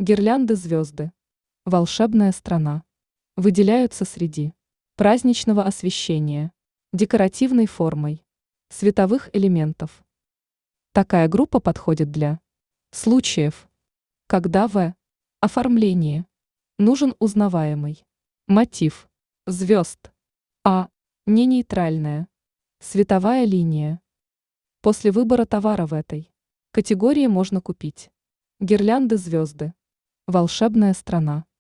Гирлянды звезды. Волшебная страна. Выделяются среди праздничного освещения, декоративной формой, световых элементов. Такая группа подходит для случаев, когда в оформлении нужен узнаваемый мотив звезд, а не нейтральная световая линия. После выбора товара в этой категории можно купить гирлянды звезды. Волшебная страна.